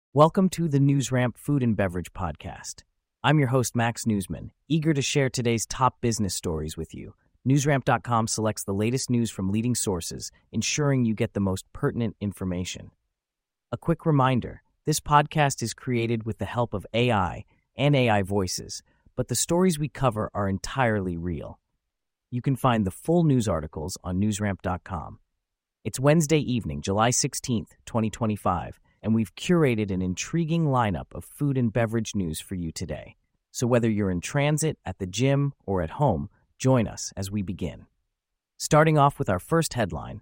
Welcome to the NewsRamp Food and Beverage Podcast. I'm your host, Max Newsman, eager to share today's top business stories with you. NewsRamp.com selects the latest news from leading sources, ensuring you get the most pertinent information. A quick reminder, this podcast is created with the help of AI and AI voices, but the stories we cover are entirely real. You can find the full news articles on NewsRamp.com. It's Wednesday evening, July 16th, 2025, and we've curated an intriguing lineup of food and beverage news for you today. So whether you're in transit, at the gym, or at home, join us as we begin. Starting off with our first headline.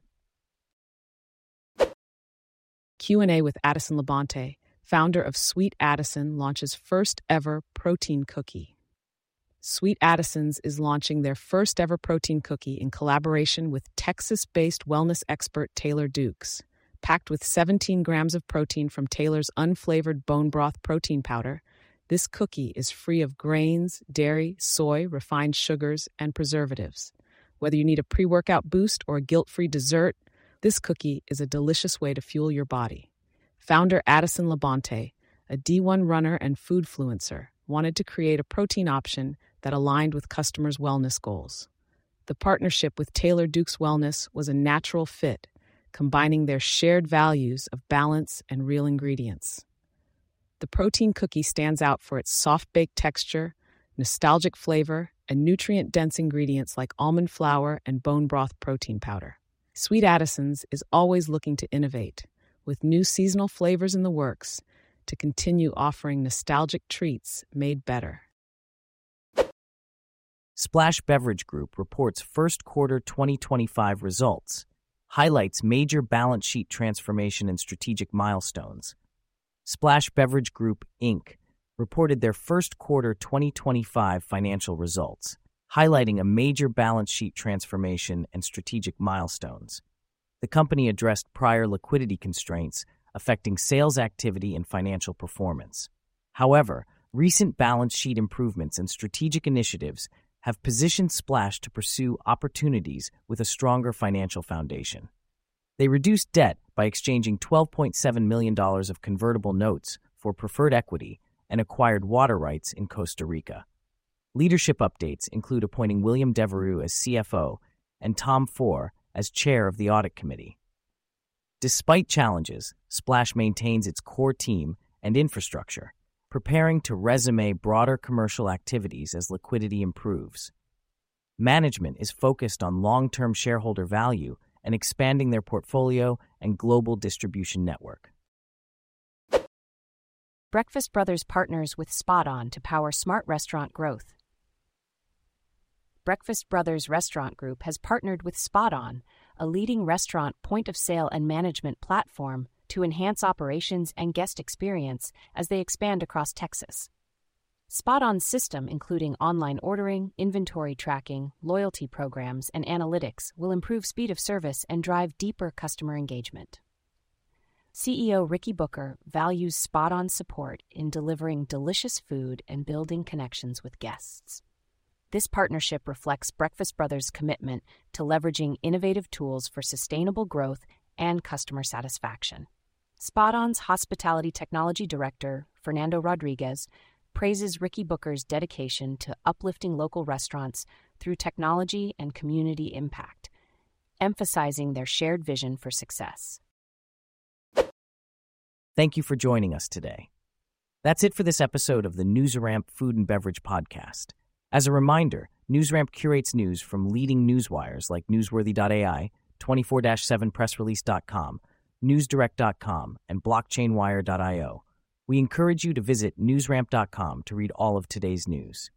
Q&A with Addison Labonte, founder of Sweet Addison, launches first ever protein cookie. Sweet Addison's is launching their first ever protein cookie in collaboration with Texas-based wellness expert Taylor Dukes. Packed with 17 grams of protein from Taylor's unflavored bone broth protein powder, this cookie is free of grains, dairy, soy, refined sugars, and preservatives. Whether you need a pre-workout boost or a guilt-free dessert, this cookie is a delicious way to fuel your body. Founder Addison Labonte, a D1 runner and food fluencer, wanted to create a protein option that aligned with customers' wellness goals. The partnership with Taylor Dukes Wellness was a natural fit, combining their shared values of balance and real ingredients. The protein cookie stands out for its soft-baked texture, nostalgic flavor, and nutrient-dense ingredients like almond flour and bone broth protein powder. Sweet Addison's is always looking to innovate, with new seasonal flavors in the works, to continue offering nostalgic treats made better. Splash Beverage Group reports first quarter 2025 results, highlights major balance sheet transformation and strategic milestones. Splash Beverage Group, Inc. reported their first quarter 2025 financial results, highlighting a major balance sheet transformation and strategic milestones. The company addressed prior liquidity constraints affecting sales activity and financial performance. However, recent balance sheet improvements and strategic initiatives have positioned Splash to pursue opportunities with a stronger financial foundation. They reduced debt by exchanging $12.7 million of convertible notes for preferred equity and acquired water rights in Costa Rica. Leadership updates include appointing William Devereux as CFO and Tom Four as chair of the audit committee. Despite challenges, Splash maintains its core team and infrastructure, preparing to resume broader commercial activities as liquidity improves. Management is focused on long-term shareholder value and expanding their portfolio and global distribution network. Breakfast Brothers partners with SpotOn to power smart restaurant growth. Breakfast Brothers Restaurant Group has partnered with SpotOn, a leading restaurant point-of-sale and management platform, to enhance operations and guest experience as they expand across Texas. SpotOn's system, including online ordering, inventory tracking, loyalty programs, and analytics, will improve speed of service and drive deeper customer engagement. CEO Ricky Booker values SpotOn's support in delivering delicious food and building connections with guests. This partnership reflects Breakfast Brothers' commitment to leveraging innovative tools for sustainable growth and customer satisfaction. SpotOn's Hospitality Technology Director, Fernando Rodriguez, praises Ricky Booker's dedication to uplifting local restaurants through technology and community impact, emphasizing their shared vision for success. Thank you for joining us today. That's it for this episode of the NewsRamp Food and Beverage Podcast. As a reminder, NewsRamp curates news from leading newswires like Newsworthy.ai, 24/7pressrelease.com, newsdirect.com, and blockchainwire.io. We encourage you to visit newsramp.com to read all of today's news.